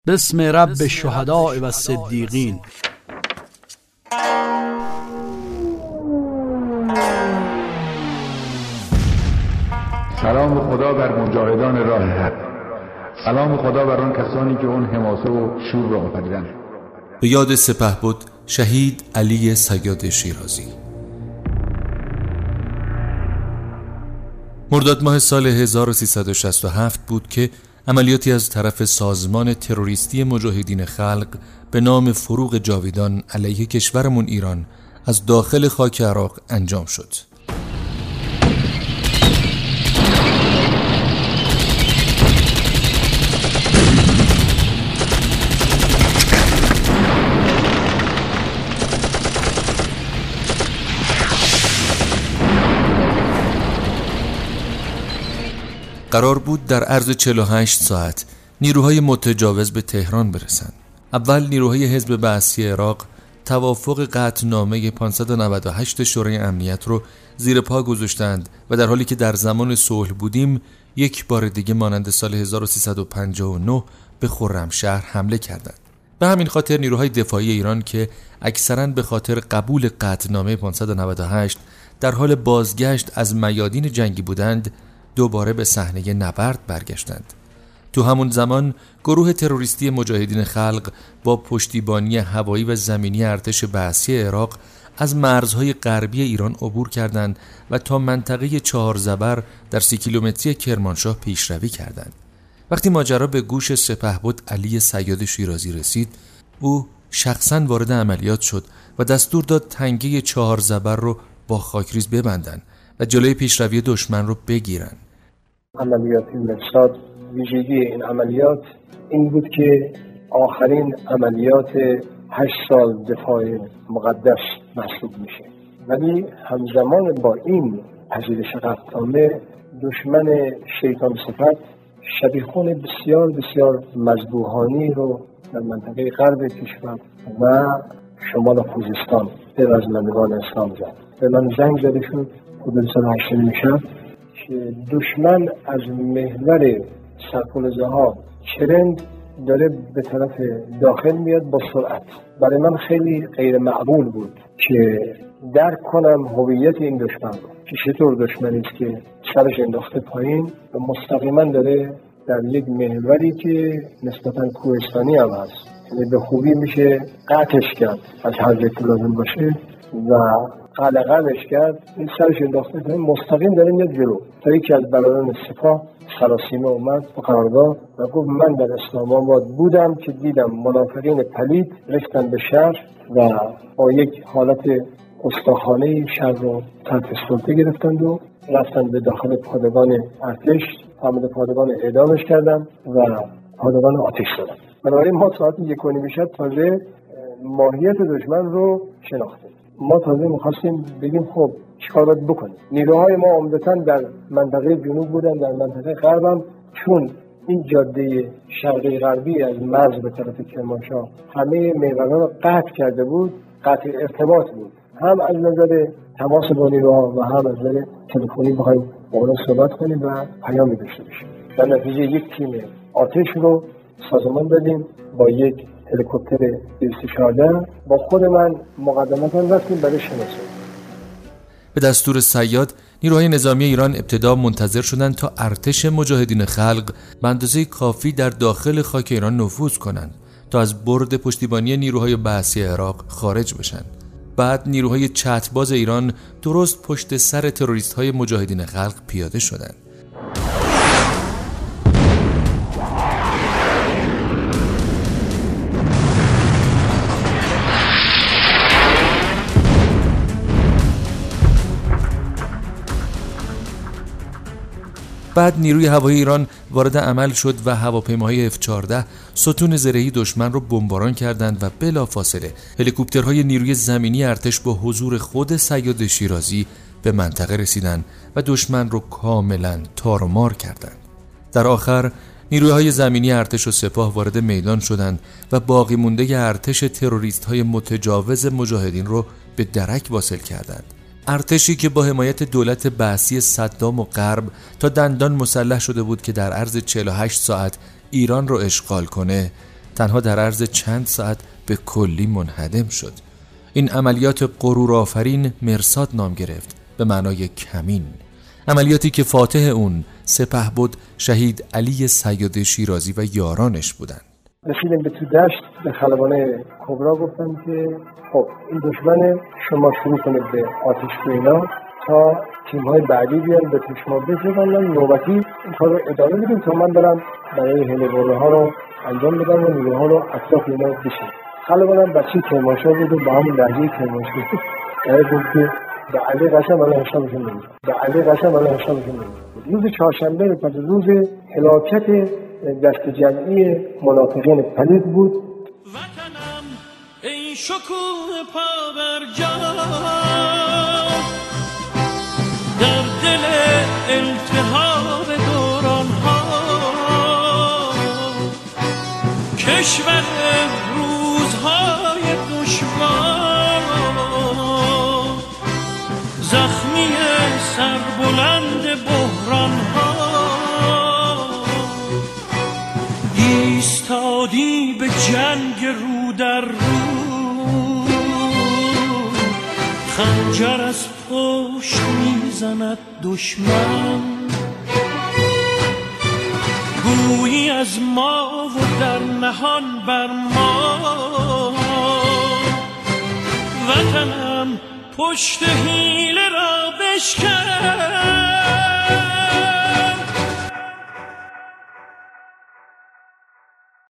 باسم رب الشهداء و الصدیقین. سلام خدا بر مجاهدان راه حق. سلام خدا بر آن کسانی که اون حماسه و شور را آفریدند. به یاد سپهبد شهید علی صیاد شیرازی. مرداد ماه سال 1367 بود که عملیاتی از طرف سازمان تروریستی مجاهدین خلق به نام فروغ جاویدان علیه کشورمون ایران از داخل خاک عراق انجام شد. قرار بود در عرض 48 ساعت نیروهای متجاوز به تهران برسند. اول نیروهای حزب بعثی عراق توافق قطعنامه 598 شورای امنیت رو زیر پا گذاشتند و در حالی که در زمان صلح بودیم یک بار دیگه مانند سال 1359 به خرمشهر حمله کردند. به همین خاطر نیروهای دفاعی ایران که اکثراً به خاطر قبول قطعنامه 598 در حال بازگشت از میادین جنگی بودند دوباره به صحنه نبرد برگشتند. تو همون زمان گروه تروریستی مجاهدین خلق با پشتیبانی هوایی و زمینی ارتش بعثی عراق از مرزهای غربی ایران عبور کردند و تا منطقه چهارزبر در 30 کیلومتری کرمانشاه پیشروی کردند. وقتی ماجرا به گوش سپهبد علی صیاد شیرازی رسید، او شخصاً وارد عملیات شد و دستور داد تنگه چهارزبر رو با خاکریز ببندن و جلوی پیشروی دشمن رو بگیرن. عملیات مرصاد ویژگی این عملیات این بود که آخرین عملیات 8 سال دفاع مقدس محسوب میشه، ولی همزمان با این پذیرش قطعنامه دشمن شیطان صفت شبیخون بسیار بسیار مذبوحانه رو در منطقه غرب کشور و شمال خوزستان به رزمندگان اسلام زد. به من زنگ زده شد حدود ساعت 8 شب که دشمن از محور سرپلزه ها چرند داره به طرف داخل میاد با سرعت. برای من خیلی غیر معقول بود که درک کنم هویت این دشمن رو که چطور دشمنی است که سرش انداخته پایین و مستقیما داره در یک محوری که نسبتا کوهستانی هم هست، یعنی به خوبی میشه قطعش کرد از هر جایی که لازم باشه و قلقلش کرد. این سرش انداخته پایین مستقیم داره میاد جلو تا یکی از برادران سپاه سراسیمه اومد به قرارگاه و گفت من در اسلام آباد بودم که دیدم منافقین پلید رفتن به شهر و با یک حالت گستاخانه شهر رو تحت سلطه گرفتند و رفتن به داخل پادگان ارتش، حامل پادگان اعدامش کردن و پادگان آتش زدن. بنابراین ما ساعت 1:30 شب تازه ماهیت دشمن رو شناختیم. ما تازه می‌خواستیم بگیم خب چیکار باید بکنیم. نیروهای ما عمدتاً در منطقه جنوب بودن، در منطقه غرب هم چون این جاده شرقی غربی از مرز به طرف کرمانشاه همه محورها رو قطع کرده بود، قطع ارتباط بود، هم از نظر تماس با نیروها و هم از نظر تلفنی بخوایم با اونها صحبت کنیم و پیامی داشته باشیم. در نتیجه یک تیم آتش رو سازمان دادیم با یک هلیکوپتر 214 با خود من مقدمتا رفتیم برای شناسایی. به دستور صیاد نیروهای نظامی ایران ابتدا منتظر شدند تا ارتش مجاهدین خلق به اندازه کافی در داخل خاک ایران نفوذ کنند تا از برد پشتیبانی نیروهای بعثی عراق خارج بشن. بعد نیروهای چترباز ایران درست پشت سر تروریست‌های مجاهدین خلق پیاده شدند. بعد نیروی هوایی ایران وارد عمل شد و هواپیماهای F-14 ستون زرهی دشمن را بمباران کردند و بلافاصله هلیکوپترهای نیروی زمینی ارتش با حضور خود صیاد شیرازی به منطقه رسیدند و دشمن را کاملا تار و مار کردند. در آخر نیروهای زمینی ارتش و سپاه وارد میدان شدند و باقی مونده ارتش تروریست‌های متجاوز مجاهدین را به درک واصل کردند. ارتشی که با حمایت دولت بعثی صدام و غرب تا دندان مسلح شده بود که در عرض 48 ساعت ایران رو اشغال کنه، تنها در عرض چند ساعت به کلی منهدم شد. این عملیات غرورآفرین مرصاد نام گرفت، به معنای کمین. عملیاتی که فاتح اون سپهبد شهید علی سید شیرازی و یارانش بودند. رسیدیم به تو دشت، به خلبانه کبرا گفتن که خب این دشمن، شما شروع کنید به آتش اینا تا تیم‌های بعدی بیان به شما بزنن، نوبتی این کار رو ادامه بدیم تا من برم برای هلیوارها رو انجام بدم و نیروها رو اطراف اینا بشیم. خلبانم بچه کرمانشاه بود و با همون لهجه کرمانشاهی بود که به علی قسم الله حسابشون نمید، به علی قسم الله حسابشون نمید. روز چهارشنبه پس روز هلاکت دست جمعی منافقین پلید بود. وطنم ای شکوه پابرجا، در دل التهاب دورانها، کشور روزهای دشوار، زخمی سربلند بحرانها، ایستادی به جنگ رو در رو، خنجر از پشت میزند دشمن، گویی از ما و در نهان بر ما. وطنم پشت حیله را بشکن،